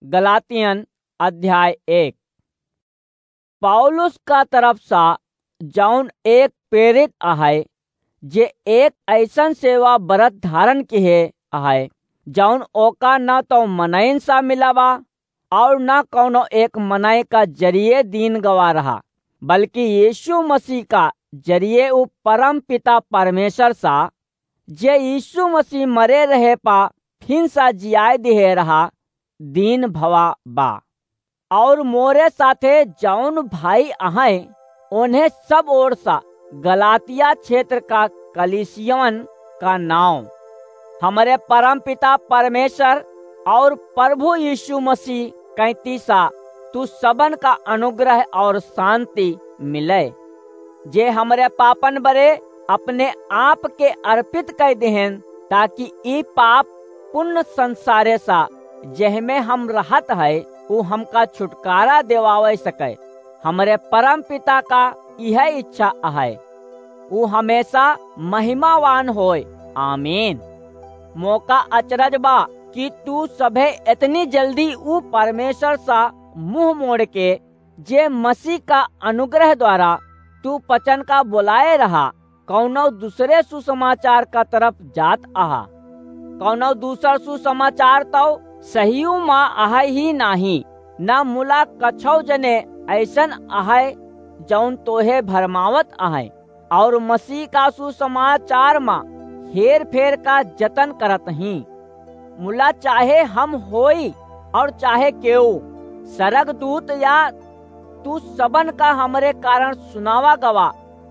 गलातियन अध्याय 1। पौलुस का तरफ सा जौन एक प्रेरित आहे, जे एक ऐसन सेवा व्रत धारण किए आहे जौन ओका न तो मनइन सा मिला बा और न कौनो एक मनय का जरिए दीन गवा रहा, बल्कि यीशु मसीह का जरिए उ परम पिता परमेश्वर सा, जे यीशु मसीह मरे रहे पा फिन सा जियाए दिहे रहा, दीन भवा बा। और मोरे साथे जौन भाई आहे उन्हें सब ओर सा गलातिया क्षेत्र का कलीसियन का नाम हमारे परम पिता परमेश्वर और प्रभु यीशु मसीह कहती सा तू सबन का अनुग्रह और शांति मिले, जे हमारे पापन बरे अपने आप के अर्पित कर देहन, ताकि ई पाप पुण्य संसारे सा जेहमे हम रहत है वो हमका छुटकारा दिवावे सके। हमारे परम पिता का यह इच्छा है वो हमेशा महिमावान होय। आमीन। मौका अचरज बा कि तू सभे इतनी जल्दी ऊ परमेश्वर सा मुंह मोड़ के जे मसीह का अनुग्रह द्वारा तू पचन का बुलाए रहा, कौनो दूसरे सुसमाचार का तरफ जात आहा। कौनो दूसर सुसमाचार तो सही माँ आहे ही नाही, न मुला कछौ जने ऐसन आहे जौन तोहे भरमावत आहे, और मसीह का सुसमाचार माँ हेर फेर का जतन करत ही। मुला चाहे हम होई और चाहे केऊ सरग दूत या तू सबन का हमरे कारण सुनावा गवा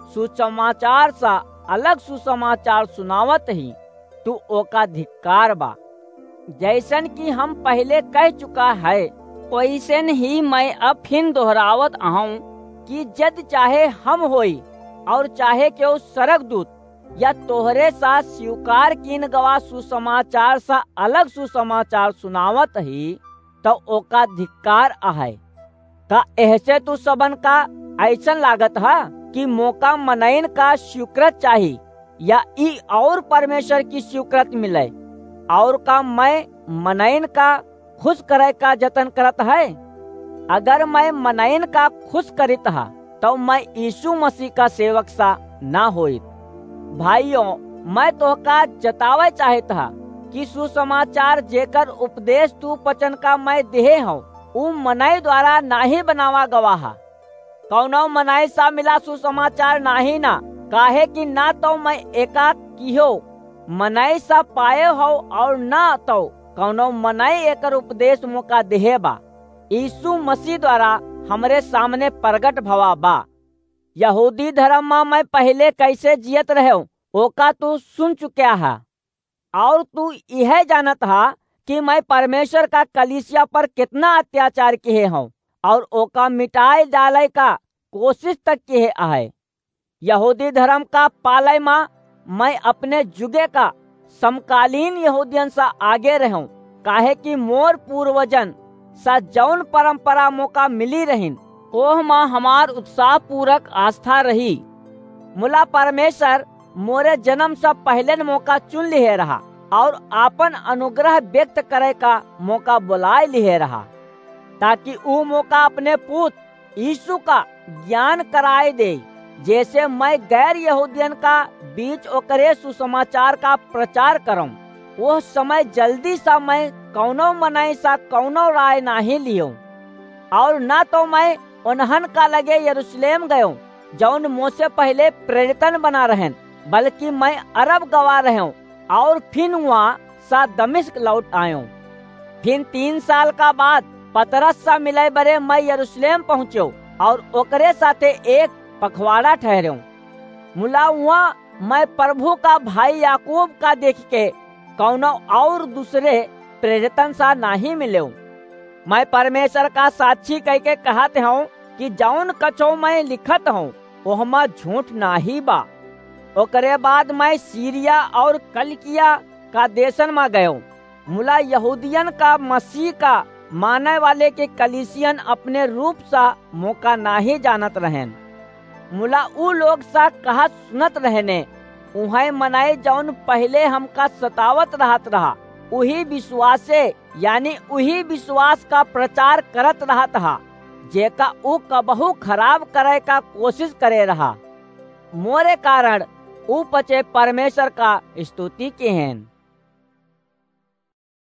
सुसमाचार सा अलग सुसमाचार सुनावत ही, तू ओका धिक्कार बा। जैसन कि हम पहले कह चुका है वैसन ही मैं अब फिर दोहरावत आहूं कि जद चाहे हम होई और चाहे केहू सरग दूत या तोहरे सा स्वीकार कीन गवा सुसमाचार सा अलग सुसमाचार सुनावत ही, तो ओका धिक्कार आहे। का ऐसे तू सबन का ऐसन लागत है कि मौका मनइन का स्वीकृत चाहिए या ई और परमेश्वर की स्वीकृत मिले, और का मैं मनइन का खुश करे का जतन करत है। अगर मैं मनइन का खुश करित हा तो मैं यीशु मसीह का सेवक सा ना होइत। भाइयों, मैं तो का जतावे चाहत हा कि सुसमाचार जेकर उपदेश तू पचन का मैं देहे हूँ उ मनई द्वारा नाही बनावा गवा हा। कौनो मनई सा मिला सुसमाचार नाही ना, काहे कि ना तो मैं एका किहो मनई सा पाए हो और ना तो कौनो मनई एकर उपदेश मौका देहे बा। यीशु मसीह द्वारा हमरे सामने प्रगट भवा बा। यहूदी धर्म में मैं पहले कैसे जियत रहे ओका तू सुन चुका है, और तू यह जानत हा कि मैं परमेश्वर का कलीसिया पर कितना अत्याचार किए हूँ और ओका मिटाए डाले का कोशिश तक किए आहे। यहूदी धर्म का पालय में मैं अपने जुगे का समकालीन यहूदियन सा आगे रहूं, काहे कि मोर पूर्वजन सा जौन परंपरा मौका मिली रहीन ओह माँ हमार उत्साह पूर्वक आस्था रही। मुला परमेश्वर मोरे जन्म सा पहले मौका चुन लिए रहा और आपन अनुग्रह व्यक्त करे का मौका बुलाए लिए रहा, ताकि वो मौका अपने पुत्र यीशु का ज्ञान कराए दे, जैसे मैं गैर यहूदियन का बीच ओकरे सुसमाचार का प्रचार करूं। वो समय जल्दी सा मैं कौनो मनई सा कौनो राय नाही लियो, और ना तो मैं उन्हन का लगे यरूशलेम गयो जौन मुझसे पहले प्रेरितन बना रहन, बल्कि मैं अरब गवा रहूं और फिर वहाँ सा दमिश्क लौट आयो। फिर 3 साल का बाद पतरस सा मिले बरे मैं यरूशलेम पहुँचो और ओकरे साथे एक पखवाड़ा ठहरो। मुला वहाँ मैं प्रभु का भाई याकूब का देख के कौनो और दूसरे प्रेरितन सा नहीं मिले। मैं परमेश्वर का साक्षी कह के कहते हूँ कि जौन कछो मैं लिखत हूँ वहमा झूठ नाही बा। ओकरे बाद मैं सीरिया और कलिकिया का देशन में गयो। मुला यहूदियन का मसीह का माने वाले के कलीसियन अपने रूप सा मौका नाही जानत रहन। मुला उ लोग सा कहा सुनत रहने उन्हें मनाए जौन पहले हमका सतावत रहत रहा उही विश्वासे यानी उही विश्वास का प्रचार करत रहा था जेका ऊ कबहू खराब करे का कोशिश करे रहा। मोरे कारण ऊ पचे परमेश्वर का स्तुति के हैं।